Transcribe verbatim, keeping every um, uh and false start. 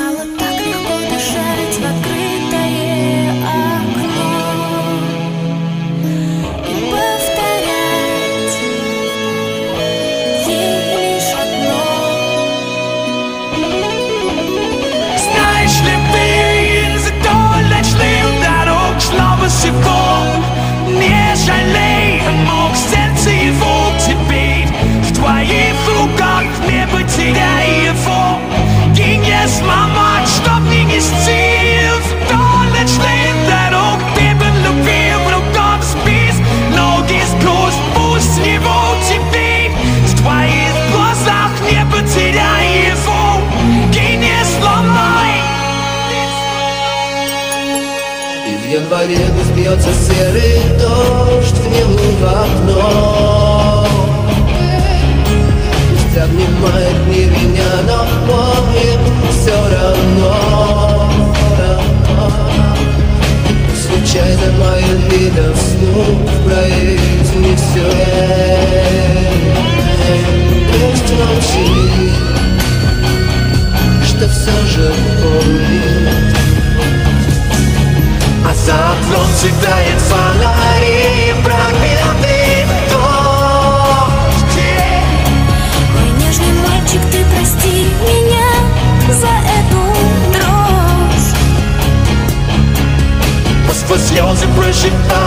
Стало так легко дышать в открытое окно и повторять ей лишь одно. Знаешь ли ты, за то ночным дорог шла босиком? Не жалей, мог сердце его теперь в твоих руках, не потеряй его. И не сломать, чтоб не нести вдоль ночных дорог. Ты бы любил, рукав спис, ноги сквозь, пусть его теперь в твоих глазах, не потеряй его. И не сломай. И в январе бьется серый дождь в небо в окно. Пусть обнимает не меня, но мне все равно. Случайно моим видом снув произнесет: пусть молчит, что все же помнит. А за окном цветает фонари, пробитый дождь. Мой нежный мальчик, ты прости меня за эту дрожь. Сквозь слезы прожигай.